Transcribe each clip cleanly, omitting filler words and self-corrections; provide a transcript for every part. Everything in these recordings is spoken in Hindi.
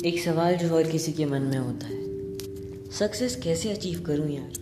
एक सवाल जो हर किसी के मन में होता है, सक्सेस कैसे अचीव करूं यार।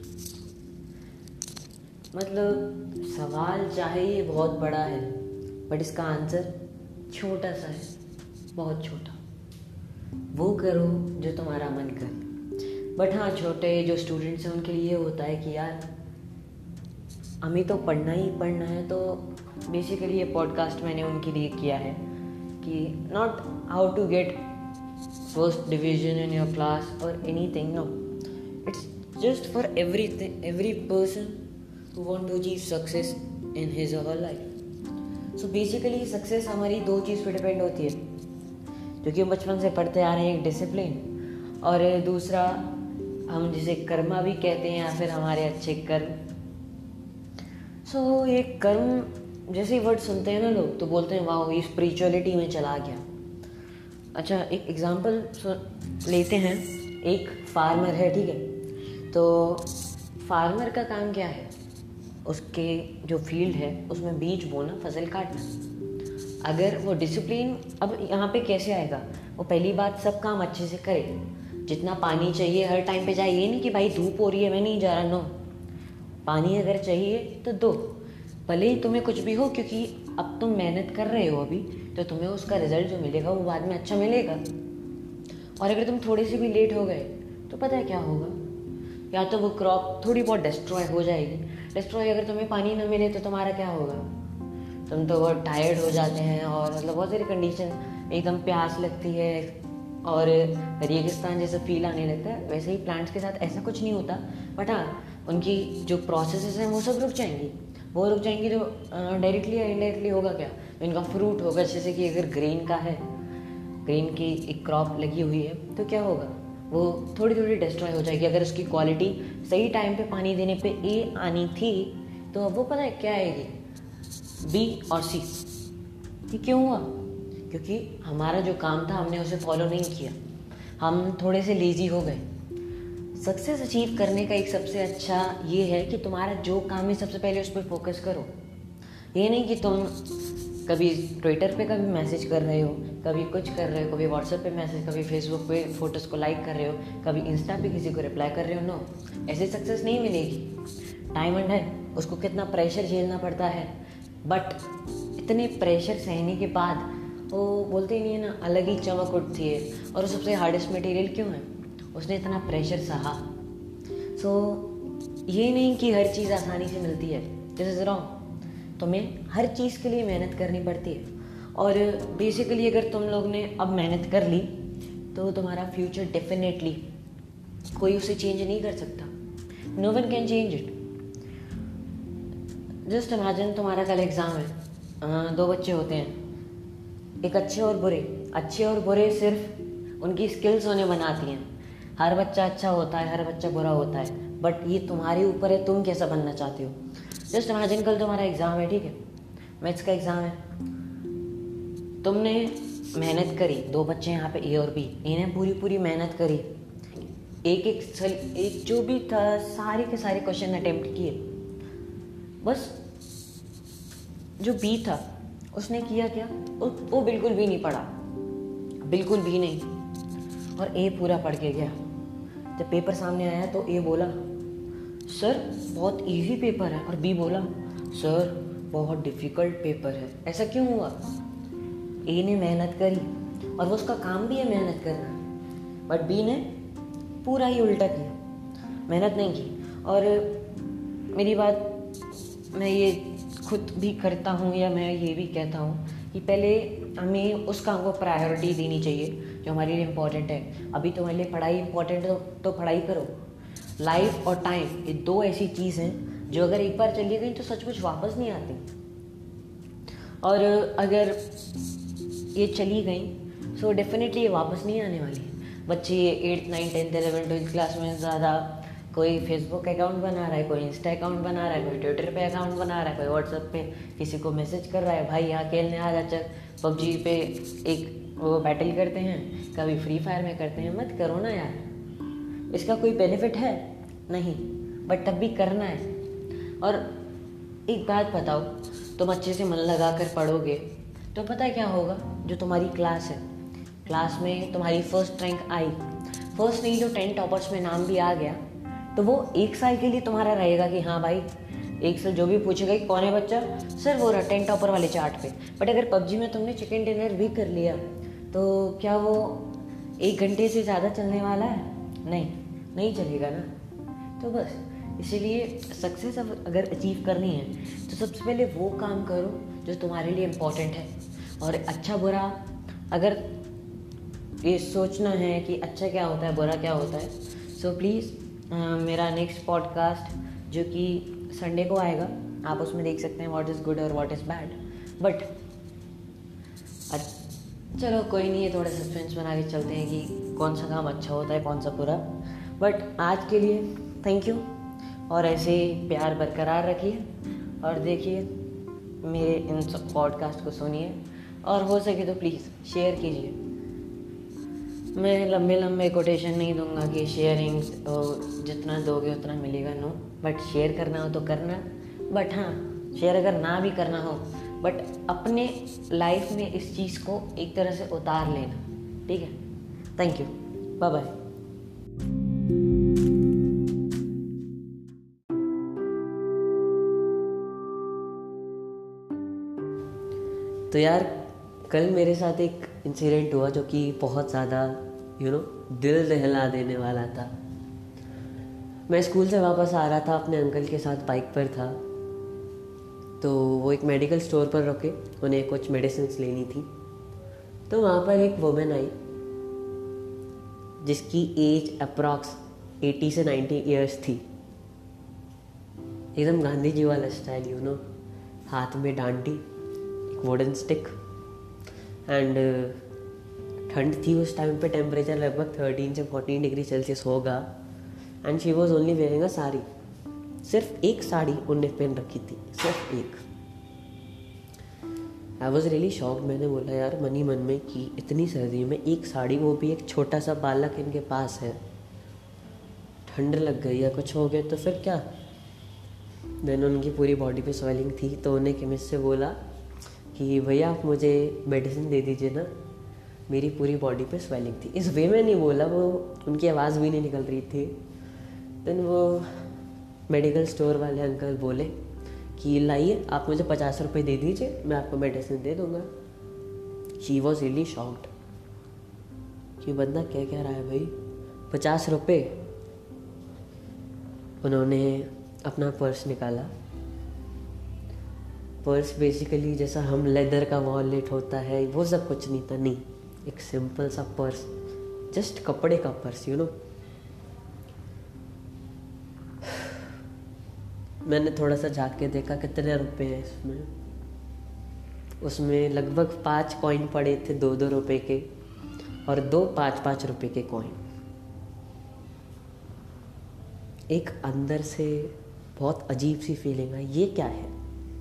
मतलब सवाल चाहे ये बहुत बड़ा है, बट इसका आंसर छोटा सा है, बहुत छोटा। वो करो जो तुम्हारा मन करे। बट हाँ, छोटे जो स्टूडेंट्स हैं उनके लिए होता है कि यार हमें तो पढ़ना ही पढ़ना है। तो बेसिकली ये पॉडकास्ट मैंने उनके लिए किया है कि not how to get first division in your class or anything, no, it's just for every person who want to achieve success in his or her life. So basically success हमारी दो चीज़ पे डिपेंड होती है, क्योंकि हम बचपन से पढ़ते आ रहे हैं, एक डिसिप्लिन और दूसरा हम जिसे कर्मा भी कहते हैं या फिर हमारे अच्छे कर्म। सो ये कर्म जैसे ही वर्ड सुनते हैं ना लोग तो बोलते हैं वाह ये स्पिरिचुअलिटी में चला गया। अच्छा, एक एग्जांपल लेते हैं। एक फार्मर है, ठीक है। तो फार्मर का काम क्या है, उसके जो फील्ड है उसमें बीज बोना, फसल काटना। अगर वो डिसिप्लिन, अब यहाँ पे कैसे आएगा, वो पहली बात सब काम अच्छे से करे, जितना पानी चाहिए हर टाइम पे जाए। ये नहीं कि भाई धूप हो रही है मैं नहीं जा रहा, नो, पानी अगर चाहिए तो दो, भले ही तुम्हें कुछ भी हो, क्योंकि अब तुम मेहनत कर रहे हो अभी, तो तुम्हें उसका रिजल्ट जो मिलेगा वो बाद में अच्छा मिलेगा। और अगर तुम थोड़े से भी लेट हो गए तो पता है क्या होगा, या तो वो क्रॉप थोड़ी बहुत डिस्ट्रॉय हो जाएगी। डिस्ट्रॉय अगर तुम्हें पानी ना मिले तो तुम्हारा क्या होगा, तुम तो बहुत टायर्ड हो जाते हैं और मतलब बहुत सारी कंडीशन, एकदम प्यास लगती है और रेगिस्तान जैसा फील आने लगता है। वैसे ही प्लांट्स के साथ ऐसा कुछ नहीं होता, बट हाँ उनकी जो प्रोसेसेस हैं वो सब रुक जाएंगी। वो रुक जाएंगी तो डायरेक्टली या इनडायरेक्टली होगा क्या, इनका फ्रूट होगा। जैसे कि अगर ग्रेन का है, ग्रेन की एक क्रॉप लगी हुई है तो क्या होगा, वो थोड़ी थोड़ी डिस्ट्रॉय हो जाएगी। अगर उसकी क्वालिटी सही टाइम पे पानी देने पे ए आनी थी तो अब वो पता है क्या आएगी, बी और सी। ये क्यों हुआ, क्योंकि हमारा जो काम था हमने उसे फॉलो नहीं किया, हम थोड़े से लेजी हो गए। सक्सेस अचीव करने का एक सबसे अच्छा ये है कि तुम्हारा जो काम है सबसे पहले उस पर फोकस करो। ये नहीं कि तुम कभी ट्विटर पे कभी मैसेज कर रहे हो, कभी कुछ कर रहे हो, कभी व्हाट्सएप पे मैसेज, कभी फेसबुक पे फोटोज़ को लाइक कर रहे हो, कभी इंस्टा पे किसी को रिप्लाई कर रहे हो। नो, ऐसे सक्सेस नहीं मिलेगी। डायमंड है, उसको कितना प्रेशर झेलना पड़ता है, बट इतने प्रेशर सहने के बाद वो बोलते ही नहीं है ना, अलग ही चमक उठती है। और वो सबसे हार्डेस्ट मटेरियल क्यों है, उसने इतना प्रेशर सहा। सो ये नहीं कि हर चीज़ आसानी से मिलती है, दिस इज़ रॉन्ग। तुम्हें हर चीज़ के लिए मेहनत करनी पड़ती है। और बेसिकली अगर तुम लोग ने अब मेहनत कर ली तो तुम्हारा फ्यूचर डेफिनेटली कोई उसे चेंज नहीं कर सकता, no one can change it. Just imagine तुम्हारा कल एग्ज़ाम है, दो बच्चे होते हैं, एक अच्छे और बुरे। अच्छे और बुरे सिर्फ उनकी स्किल्स उन्हें बनाती हैं। हर बच्चा अच्छा होता है, हर बच्चा बुरा होता है, बट ये तुम्हारे ऊपर है तुम कैसा बनना चाहते हो। जस्ट इमेजिन कल तुम्हारा एग्ज़ाम है, ठीक है, मैथ्स का एग्ज़ाम है, तुमने मेहनत करी, दो बच्चे यहाँ पे ए और बी, इन्हें पूरी पूरी मेहनत करी, एक जो भी था सारे के सारे क्वेश्चन अटेम्प्ट किए। बस जो बी था उसने किया क्या, वो बिल्कुल भी नहीं पढ़ा, बिल्कुल भी नहीं, और ए पूरा पढ़ के गया। जब पेपर सामने आया तो ए बोला सर बहुत इजी पेपर है, और बी बोला सर बहुत डिफ़िकल्ट पेपर है। ऐसा क्यों हुआ, ए ने मेहनत करी और वो उसका काम भी है मेहनत करना, बट बी ने पूरा ही उल्टा किया, मेहनत नहीं की। और मेरी बात मैं ये खुद भी करता हूँ, या मैं ये भी कहता हूँ कि पहले हमें उस काम को प्रायोरिटी देनी चाहिए जो हमारे लिए इम्पोर्टेंट है। अभी तुम्हारे लिए पढ़ाई इम्पोर्टेंट है तो पढ़ाई करो। लाइफ और टाइम ये दो ऐसी चीज़ हैं जो अगर एक बार चली गई तो सचमुच वापस नहीं आती, और अगर ये चली गई सो डेफिनेटली ये वापस नहीं आने वाली है। बच्चे 8th 9th 10th 11th 12th class में ज़्यादा कोई फेसबुक अकाउंट बना रहा है, कोई इंस्टा अकाउंट बना रहा है, कोई ट्विटर पे अकाउंट बना रहा है, कोई व्हाट्सएप पे किसी को मैसेज कर रहा है, भाई यहाँ खेलने आ जा, चल पबजी पे एक वो बैटल करते हैं, कभी फ्री फायर में करते हैं। मत करो ना यार, इसका कोई बेनिफिट है नहीं, बट तब भी करना है। और एक बात बताओ, तुम अच्छे से मन लगा कर पढ़ोगे तो पता है क्या होगा, जो तुम्हारी क्लास है क्लास में तुम्हारी फर्स्ट रैंक आई, फर्स्ट नहीं जो 10 टॉपर्स में नाम भी आ गया, तो वो 1 साल के लिए तुम्हारा रहेगा कि हाँ भाई 1 साल जो भी पूछेगा कि कौन है बच्चा, सर वो रहा 10 टॉपर वाले चार्ट पे। बट अगर पबजी में तुमने चिकन डिनर भी कर लिया तो क्या वो 1 घंटे से ज़्यादा चलने वाला है? नहीं चलेगा ना। तो बस इसीलिए सक्सेस अगर अचीव करनी है तो सबसे पहले वो काम करो जो तुम्हारे लिए इम्पोर्टेंट है। और अच्छा बुरा अगर ये सोचना है कि अच्छा क्या होता है बुरा क्या होता है, सो प्लीज़ मेरा नेक्स्ट पॉडकास्ट जो कि संडे को आएगा, आप उसमें देख सकते हैं व्हाट इज़ गुड और व्हाट इज़ बैड। बट चलो कोई नहीं है, थोड़ा सस्पेंस बना के चलते हैं कि कौन सा काम अच्छा होता है कौन सा बुरा। बट आज के लिए थैंक यू, और ऐसे ही प्यार बरकरार रखिए और देखिए मेरे इन सब पॉडकास्ट को सुनिए, और हो सके तो प्लीज़ शेयर कीजिए। मैं लंबे कोटेशन नहीं दूंगा कि शेयरिंग जितना दोगे उतना मिलेगा, नो। बट शेयर करना हो तो करना, बट हाँ शेयर अगर ना भी करना हो बट अपने लाइफ में इस चीज़ को एक तरह से उतार लेना, ठीक है। Thank you, bye bye. तो यार कल मेरे साथ एक इंसिडेंट हुआ जो कि बहुत ज़्यादा दिल दहला देने वाला था। मैं स्कूल से वापस आ रहा था, अपने अंकल के साथ बाइक पर था, तो वो एक मेडिकल स्टोर पर रुके, उन्हें कुछ मेडिसिन लेनी थी। तो वहाँ पर एक वुमेन आई जिसकी एज अप्रॉक्स 80 से 90 ईयर्स थी। एकदम गांधी जी वाला स्टाइल, हाथ में डांडी, वुडन स्टिक, एंड ठंड थी उस टाइम पे, टेम्परेचर लगभग 13 से 14 डिग्री सेल्सियस होगा। And she was only wearing a sari, सिर्फ एक साड़ी उनने पहन रखी थी, सिर्फ एक। I was really shocked. मैंने बोला यार मन ही मन में कि इतनी सर्दी में एक साड़ी, वो भी एक छोटा सा बालक इनके पास है, ठंड लग गई या कुछ हो गया तो फिर क्या। देन उनकी पूरी बॉडी पे स्वेलिंग थी, तो उन्हें केमिस्ट से बोला कि भैया आप मुझे मेडिसिन दे दीजिए ना, मेरी पूरी बॉडी पे स्वेलिंग थी। इस वे में नहीं बोला, वो उनकी आवाज़ भी नहीं निकल रही थी। देन वो मेडिकल स्टोर वाले अंकल बोले कि लाइए आप मुझे 50 रुपये दे दीजिए, मैं आपको मेडिसिन दे दूँगा। शी वॉज रियली शॉक्ड कि बंदा क्या कह रहा है भाई, 50 रुपये। उन्होंने अपना पर्स निकाला। पर्स बेसिकली जैसा हम लेदर का वॉलेट होता है वो सब कुछ नहीं था, नहीं, एक सिंपल सा पर्स, जस्ट कपड़े का पर्स। मैंने थोड़ा सा झाँक के देखा कितने रुपए हैं इसमें। उसमें लगभग 5 कॉइन पड़े थे 2-2 रुपए के, और 2 5-5 रुपए के कॉइन। एक अंदर से बहुत अजीब सी फीलिंग आई, ये क्या है।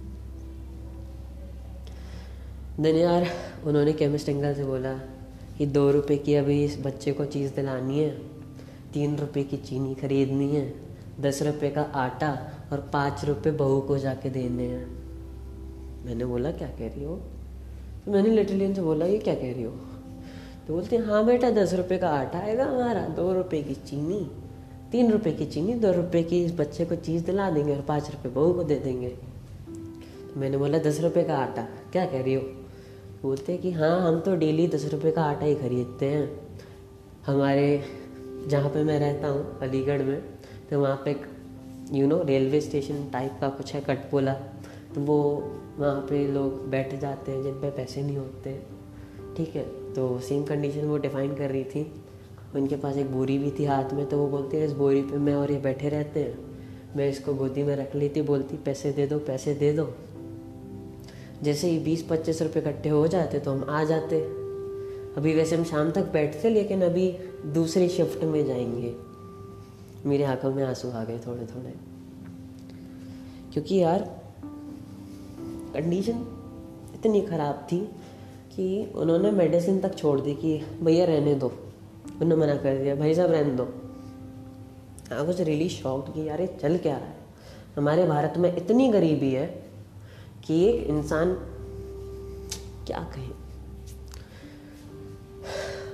देन यार उन्होंने केमिस्ट अंकल से बोला कि 2 रुपए की अभी इस बच्चे को चीज़ दिलानी है, 3 रुपए की चीनी खरीदनी है, 10 रुपए का आटा, और 5 रुपए बहू को जाके देने हैं। मैंने बोला क्या कह रही हो। तो मैंने लिटरली उनसे बोला ये क्या कह रही हो। तो बोलते हैं हाँ बेटा 10 रुपए का आटा आएगा हमारा, 2 रुपए की चीनी, 3 रुपए की चीनी, 2 रुपए की इस बच्चे को चीज़ दिला देंगे और 5 रुपए बहू को दे देंगे। तो मैंने बोला 10 रुपए का आटा क्या कह रही हो। बोलते हैं कि हाँ हम तो डेली 10 रुपए का आटा ही खरीदते हैं। हमारे जहाँ पे मैं रहता हूँ अलीगढ़ में, तो वहाँ पे रेलवे स्टेशन टाइप का कुछ है, कटपुला, तो वो वहाँ पे लोग बैठ जाते हैं जिन पे पैसे नहीं होते, ठीक है। तो सेम कंडीशन वो डिफाइन कर रही थी। उनके पास एक बोरी भी थी हाथ में, तो वो बोलती है इस बोरी पे मैं और ये बैठे रहते हैं, मैं इसको गोदी में रख लेती, बोलती पैसे दे दो पैसे दे दो। जैसे ही 20-25 रुपये इकट्ठे हो जाते तो हम आ जाते। अभी वैसे हम शाम तक बैठते, लेकिन अभी दूसरी शिफ्ट में जाएंगे। मेरे आंखों में आंसू आ गए थोड़े थोड़े, क्योंकि यार कंडीशन इतनी ख़राब थी कि उन्होंने मेडिसिन तक छोड़ दी कि भैया रहने दो, उन्होंने मना कर दिया भाई साहब रहने दो। आई वाज रियली शॉक्ड कि यार ये चल क्या रहा है। हमारे भारत में इतनी गरीबी है कि एक इंसान क्या कहे।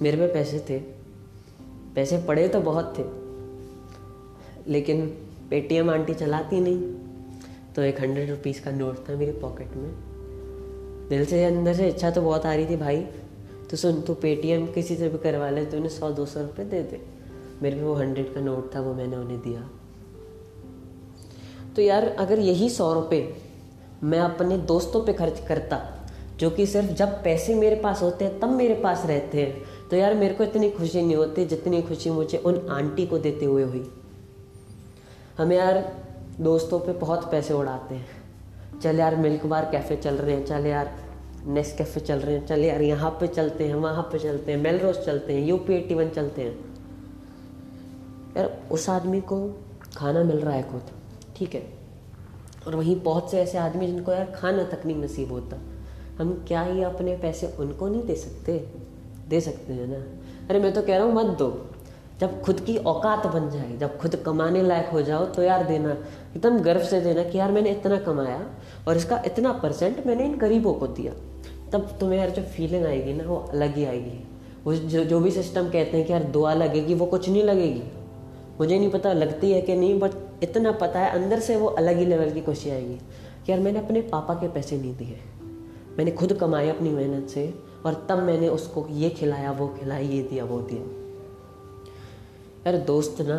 मेरे पे पैसे थे, पैसे पड़े तो बहुत थे, लेकिन पेटीएम आंटी चलाती नहीं, तो एक 100 रुपीज़ का नोट था मेरे पॉकेट में। दिल से अंदर से इच्छा तो बहुत आ रही थी, भाई तो सुन, तू पेटीएम किसी से भी करवा ले, तो उन्हें 100-200 रुपये दे दे। मेरे पे वो 100 का नोट था, वो मैंने उन्हें दिया। तो यार अगर यही 100 रुपये मैं अपने दोस्तों पे खर्च करता, जो कि सिर्फ जब पैसे मेरे पास होते हैं तब मेरे पास रहते हैं, तो यार मेरे को इतनी खुशी नहीं होती जितनी खुशी मुझे उन आंटी को देते हुए हुई। हम यार दोस्तों पे बहुत पैसे उड़ाते हैं, चल यार मिल्क बार कैफ़े चल रहे हैं, चल यार नेस्ट कैफ़े चल रहे हैं, चल यार यहाँ पे चलते हैं, वहाँ पे चलते हैं, मेलरोज चलते हैं, UP81 चलते हैं। यार उस आदमी को खाना मिल रहा है खुद, ठीक है, और वहीं बहुत से ऐसे आदमी जिनको यार खाना तक नहीं नसीब होता। हम क्या ही अपने पैसे उनको नहीं दे सकते? दे सकते हैं ना। अरे मैं तो कह रहा हूँ मत दो, जब खुद की औकात बन जाए, जब खुद कमाने लायक हो जाओ तो यार देना, एकदम गर्व से देना कि यार मैंने इतना कमाया और इसका इतना % मैंने इन गरीबों को दिया। तब तुम्हें यार जो फीलिंग आएगी ना वो अलग ही आएगी। वो जो भी सिस्टम कहते हैं कि यार दुआ लगेगी, वो कुछ नहीं लगेगी। मुझे नहीं पता लगती है कि नहीं, बट इतना पता है अंदर से वो अलग ही लेवल की खुशी आएगी कि यार मैंने अपने पापा के पैसे नहीं दिए, मैंने खुद कमाए अपनी मेहनत से, और तब मैंने उसको ये खिलाया, वो खिलाया, ये दिया, वो दिया। यार दोस्त ना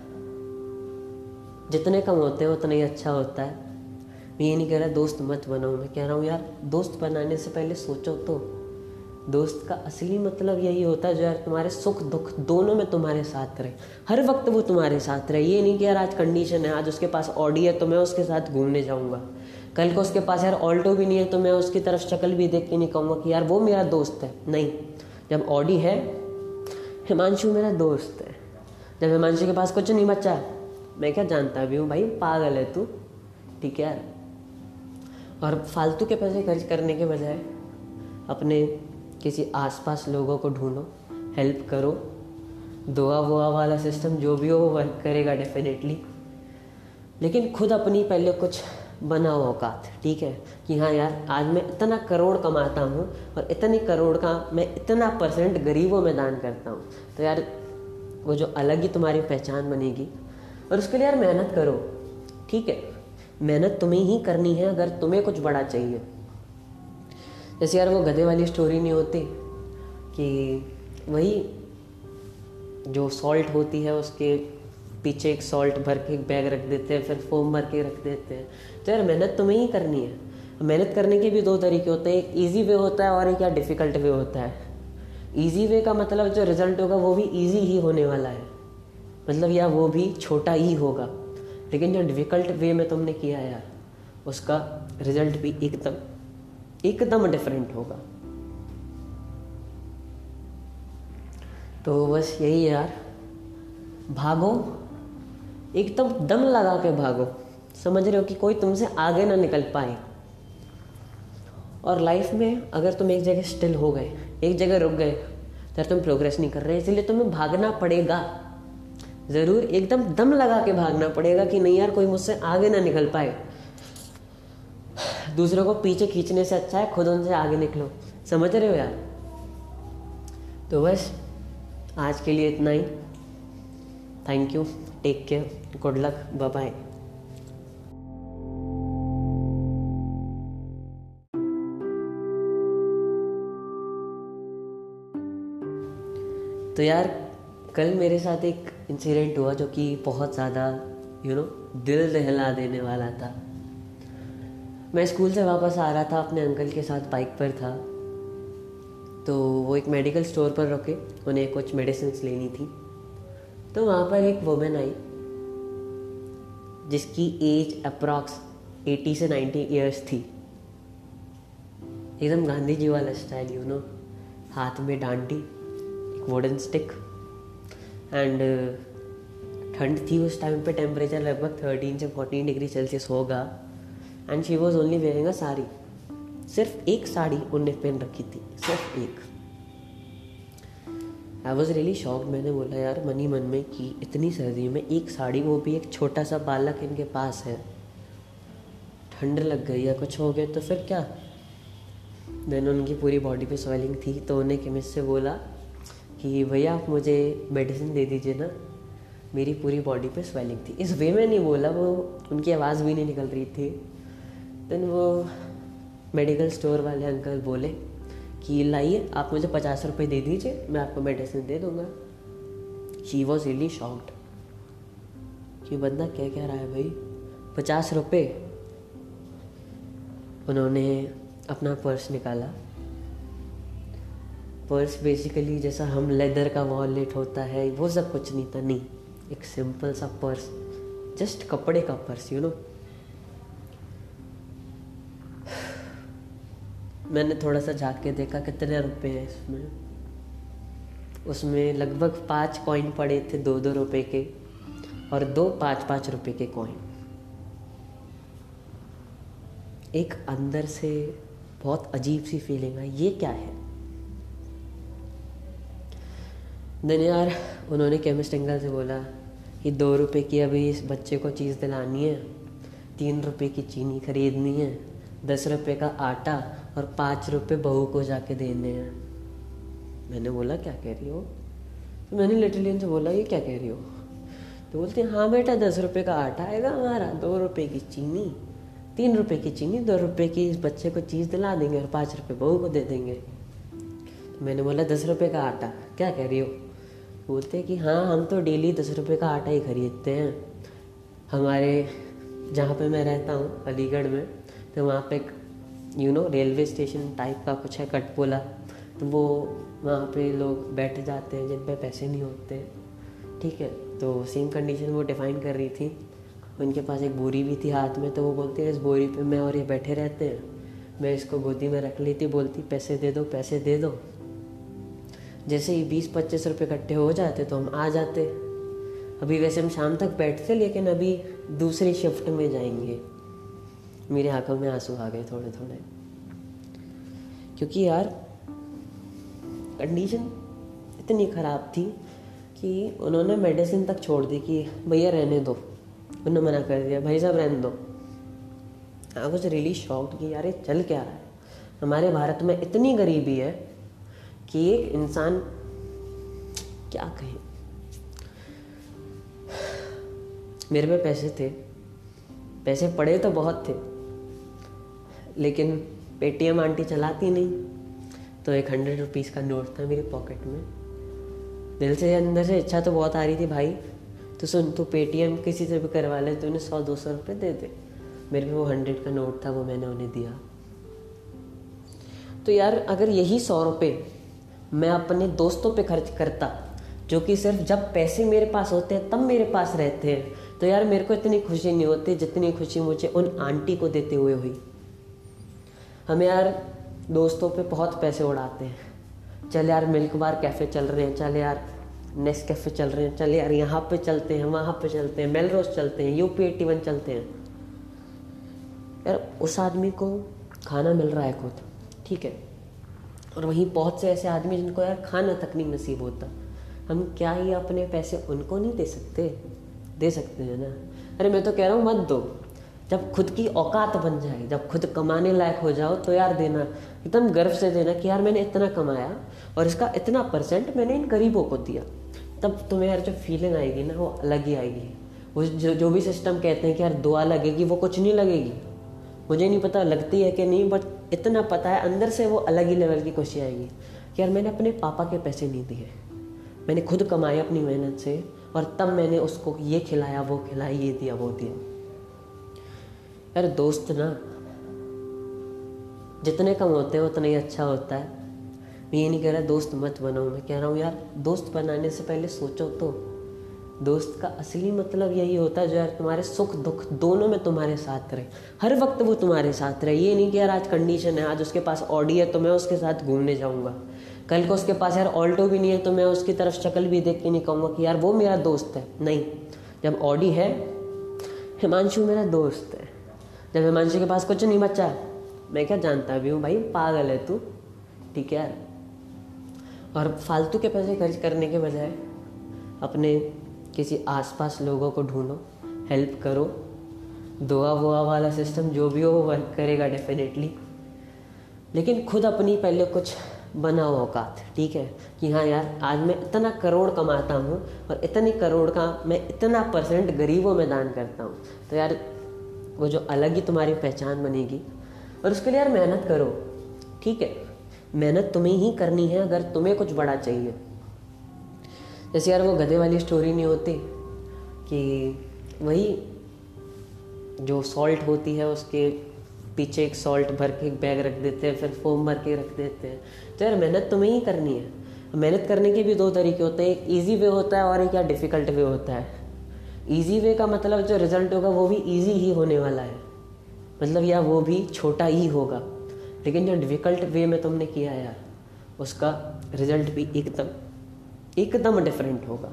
जितने कम होते हैं उतना ही अच्छा होता है। मैं ये नहीं कह रहा दोस्त मत बनाओ, मैं कह रहा हूँ यार दोस्त बनाने से पहले सोचो तो। दोस्त का असली मतलब यही होता है जो यार तुम्हारे सुख दुख दोनों में तुम्हारे साथ रहे, हर वक्त वो तुम्हारे साथ रहे। ये नहीं कि यार आज कंडीशन है, आज उसके पास ऑडी है तो मैं उसके साथ घूमने जाऊँगा, कल को उसके पास यार ऑल्टो भी नहीं है तो मैं उसकी तरफ शक्ल भी देख के नहीं कहूँगा कि यार वो मेरा दोस्त है। नहीं, जब ऑडी है, हिमांशु मेरा दोस्त है। जब हिमांशु के पास कुछ नहीं बचा, मैं क्या जानता भी हूँ भाई, पागल है तू, ठीक है यार। और फालतू के पैसे खर्च करने के बजाय अपने किसी आसपास लोगों को ढूंढो, हेल्प करो। दुआ वुआ वाला सिस्टम जो भी हो वो वर्क करेगा डेफिनेटली, लेकिन खुद अपनी पहले कुछ बनाओ औकात, ठीक है, कि हाँ यार आज मैं इतना करोड़ कमाता हूँ और इतनी करोड़ का मैं इतना % गरीबों में दान करता हूँ। तो यार वो जो अलग ही तुम्हारी पहचान बनेगी। और उसके लिए यार मेहनत करो, ठीक है, मेहनत तुम्हें ही करनी है अगर तुम्हें कुछ बड़ा चाहिए। जैसे यार वो गधे वाली स्टोरी नहीं होती कि वही जो सॉल्ट होती है उसके पीछे एक सॉल्ट भर के एक बैग रख देते हैं, फिर फोम भर के रख देते हैं। तो यार मेहनत तुम्हें ही करनी है। मेहनत करने के भी 2 तरीके होते हैं, एक ईजी वे होता है और एक यार डिफ़िकल्ट वे होता है। ईजी वे का मतलब जो रिजल्ट होगा वो भी ईजी ही होने वाला है, मतलब या वो भी छोटा ही होगा, लेकिन जो डिफ़िकल्ट वे में तुमने किया यार उसका रिजल्ट भी एकदम डिफरेंट होगा। तो बस यही यार, भागो, एकदम दम लगा के भागो, समझ रहे हो कि कोई तुमसे आगे ना निकल पाए। और लाइफ में अगर तुम एक जगह स्टिल हो गए, एक जगह रुक गए, तो तुम प्रोग्रेस नहीं कर रहे, इसलिए तुम्हें भागना पड़ेगा, ज़रूर एकदम दम लगा के भागना पड़ेगा कि नहीं यार कोई मुझसे आगे ना निकल पाए। दूसरों को पीछे खींचने से अच्छा है खुद उनसे आगे निकलो, समझ रहे हो यार। तो बस आज के लिए इतना ही। Thank you, take care, good luck, bye bye. तो यार कल मेरे साथ एक इंसिडेंट हुआ जो कि बहुत ज़्यादा दिल दहला देने वाला था। मैं स्कूल से वापस आ रहा था, अपने अंकल के साथ बाइक पर था, तो वो एक मेडिकल स्टोर पर रुके, उन्हें कुछ मेडिसिन लेनी थी। तो वहाँ पर एक वुमेन आई जिसकी एज अप्रॉक्स 80 से 90 ईयर्स थी। एकदम गांधी जी वाला स्टाइल, हाथ में डांडी, एक वुडन स्टिक, एंड ठंड थी उस टाइम पे, टेम्परेचर लगभग 13 से 14 डिग्री सेल्सियस होगा। And she was only wearing a sari, सिर्फ एक साड़ी उन्हें पहन रखी थी, सिर्फ एक। I was really shocked. मैंने बोला यार मन ही मन में कि इतनी सर्दी में एक साड़ी, वो भी एक छोटा सा बालक इनके पास है, ठंड लग गई या कुछ हो गया तो फिर क्या। देन उनकी पूरी बॉडी पे स्वेलिंग थी, तो उन्हें केमिस्ट से बोला कि भैया आप मुझे मेडिसिन दे दीजिए ना, मेरी पूरी बॉडी पे स्वेलिंग थी। इस वे में नहीं बोला, वो उनकी आवाज़ भी नहीं निकल रही थी। देन वो मेडिकल स्टोर वाले अंकल बोले कि लाइए आप मुझे 50 रुपये दे दीजिए, मैं आपको मेडिसिन दे दूँगा। शी वॉज रियली शॉक्ड कि बंदा क्या कह रहा है भाई, 50 रुपये। उन्होंने अपना पर्स निकाला। पर्स बेसिकली जैसा हम लेदर का वॉलेट होता है वो सब कुछ नहीं था, नहीं, एक सिंपल सा पर्स, जस्ट कपड़े का पर्स, यू नो। मैंने थोड़ा सा झाँक के देखा कितने रुपए हैं इसमें। उसमें लगभग 5 कॉइन पड़े थे 2-2 रुपए के, और 2 5-5 रुपए के कॉइन। एक अंदर से बहुत अजीब सी फीलिंग आई, ये क्या है। देन यार उन्होंने केमिस्ट अंकल से बोला कि 2 रुपए की अभी इस बच्चे को चीज़ दिलानी है, 3 रुपए की चीनी खरीदनी है, 10 रुपए का आटा और 5 रुपए बहू को जाके देने हैं। मैंने बोला क्या कह रही हो। तो मैंने लिटरली उनसे बोला ये क्या कह रही हो। तो बोलते हैं हाँ बेटा 10 रुपए का आटा आएगा हमारा, 2 रुपए की चीनी, 3 रुपए की चीनी, 2 रुपए की इस बच्चे को चीज़ दिला देंगे और 5 रुपए बहू को दे देंगे। तो मैंने बोला 10 रुपए का आटा क्या कह रही हो। बोलते हैं कि हाँ हम तो डेली 10 रुपए का आटा ही खरीदते हैं। हमारे जहाँ पे मैं रहता हूँ अलीगढ़ में, तो वहाँ पे रेलवे स्टेशन टाइप का कुछ है, कटपुला। तो वो वहाँ पे लोग बैठ जाते हैं जिन पे पैसे नहीं होते, ठीक है। तो सेम कंडीशन वो डिफाइन कर रही थी। उनके पास एक बोरी भी थी हाथ में, तो वो बोलती है इस बोरी पे मैं और ये बैठे रहते हैं। मैं इसको गोदी में रख लेती, बोलती पैसे दे दो पैसे दे दो। जैसे ही 20-25 रुपये इकट्ठे हो जाते तो हम आ जाते। अभी वैसे हम शाम तक बैठते, लेकिन अभी दूसरी शिफ्ट में जाएंगे। मेरे आंखों में आंसू आ गए थोड़े थोड़े, क्योंकि यार कंडीशन इतनी ख़राब थी कि उन्होंने मेडिसिन तक छोड़ दी कि भैया रहने दो। उन्होंने मना कर दिया भाई साहब रहने दो। आई वाज रियली शॉक्ड कि यार ये चल क्या रहा है। हमारे भारत में इतनी गरीबी है कि एक इंसान क्या कहे। मेरे पे पैसे थे, पैसे पड़े तो बहुत थे, लेकिन पेटीएम आंटी चलाती नहीं। तो एक 100 रुपीज़ का नोट था मेरी पॉकेट में। दिल से अंदर से इच्छा तो बहुत आ रही थी, भाई तो सुन, तू पेटीएम किसी से भी करवा ले, तो उन्हें 100-200 रुपये दे दे। मेरे पे वो 100 का नोट था, वो मैंने उन्हें दिया। तो यार अगर यही 100 रुपये मैं अपने दोस्तों पे खर्च करता, जो कि सिर्फ जब पैसे मेरे पास होते हैं तब मेरे पास रहते हैं, तो यार मेरे को इतनी खुशी नहीं होती जितनी खुशी मुझे उन आंटी को देते हुए हुई। हम यार दोस्तों पे बहुत पैसे उड़ाते हैं। चल यार मिल्क बार कैफ़े चल रहे हैं, चल यार नेस्ट कैफ़े चल रहे हैं, चल यार यहाँ पे चलते हैं, वहाँ पे चलते हैं, मेलरोज चलते हैं, UP 81 चलते हैं। यार उस आदमी को खाना मिल रहा है खुद, ठीक है, और वहीं बहुत से ऐसे आदमी जिनको यार खाना तक नहीं नसीब होता। हम क्या ही अपने पैसे उनको नहीं दे सकते? दे सकते हैं ना। अरे मैं तो कह रहा हूँ मत दो, जब खुद की औकात बन जाए, जब खुद कमाने लायक हो जाओ तो यार देना, एकदम गर्व से देना कि यार मैंने इतना कमाया और इसका इतना % मैंने इन गरीबों को दिया। तब तुम्हें यार जो फीलिंग आएगी ना वो अलग ही आएगी। वो जो भी सिस्टम कहते हैं कि यार दुआ लगेगी, वो कुछ नहीं लगेगी। मुझे नहीं पता लगती है कि नहीं, बट इतना पता है अंदर से वो अलग ही लेवल की खुशी आएगी कि यार मैंने अपने पापा के पैसे नहीं दिए, मैंने खुद कमाए अपनी मेहनत से, और तब मैंने उसको ये खिलाया वो खिलाया, ये दिया वो दिया। यार दोस्त ना जितने कम होते हैं उतना ही अच्छा होता है। मैं ये नहीं कह रहा दोस्त मत बनाओ, मैं कह रहा हूँ यार दोस्त बनाने से पहले सोचो तो। दोस्त का असली मतलब यही होता है जो यार तुम्हारे सुख दुख दोनों में तुम्हारे साथ रहे, हर वक्त वो तुम्हारे साथ रहे। ये नहीं कि यार आज कंडीशन है, आज उसके पास ऑडी है तो मैं उसके साथ घूमने जाऊँगा, कल को उसके पास यार ऑल्टो भी नहीं है तो मैं उसकी तरफ शक्ल भी देख के नहीं कहूँगा कि यार वो मेरा दोस्त है। नहीं, जब ऑडी है, हिमांशु मेरा दोस्त है। जब हिमांशु के पास कुछ नहीं बचा, मैं क्या जानता भी हूँ भाई, पागल है तू, ठीक है यार। और फालतू के पैसे खर्च करने के बजाय अपने किसी आसपास लोगों को ढूंढो, हेल्प करो। दुआ वुआ वाला सिस्टम जो भी हो वो वर्क करेगा डेफिनेटली, लेकिन खुद अपनी पहले कुछ बनाओ औकात, ठीक है, कि हाँ यार आज मैं इतना करोड़ कमाता हूँ और इतने करोड़ का मैं इतना % गरीबों में दान करता हूँ, तो यार वो जो अलग ही तुम्हारी पहचान बनेगी। और उसके लिए यार मेहनत करो, ठीक है, मेहनत तुम्हें ही करनी है अगर तुम्हें कुछ बड़ा चाहिए। जैसे यार वो गधे वाली स्टोरी नहीं होती कि वही जो सॉल्ट होती है उसके पीछे एक सॉल्ट भर के एक बैग रख देते हैं, फिर फोम भर के रख देते हैं। तो यार मेहनत तुम्हें ही करनी है। मेहनत करने के भी 2 तरीके होते हैं, एक ईजी वे होता है और एक या डिफ़िकल्ट वे होता है। ईजी वे का मतलब जो रिजल्ट होगा वो भी ईजी ही होने वाला है, मतलब या वो भी छोटा ही होगा, लेकिन जो डिफ़िकल्ट वे में तुमने किया यार उसका रिजल्ट भी एकदम डिफरेंट होगा।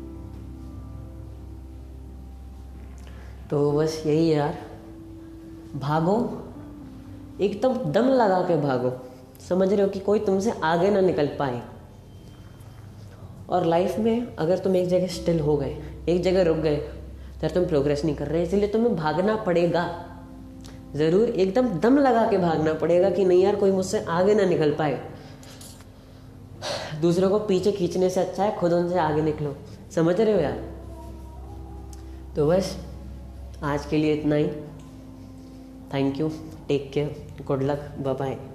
तो बस यही है यार, भागो, एकदम दम लगा के भागो, समझ रहे हो कि कोई तुमसे आगे ना निकल पाए। और लाइफ में अगर तुम एक जगह स्टिल हो गए, एक जगह रुक गए, तो तुम प्रोग्रेस नहीं कर रहे, इसलिए तुम्हें भागना पड़ेगा, ज़रूर एकदम दम लगा के भागना पड़ेगा कि नहीं यार कोई मुझसे आगे ना निकल पाए। दूसरों को पीछे खींचने से अच्छा है खुद उनसे आगे निकलो, समझ रहे हो यार। तो बस आज के लिए इतना ही। Thank you, take care, good luck, bye bye.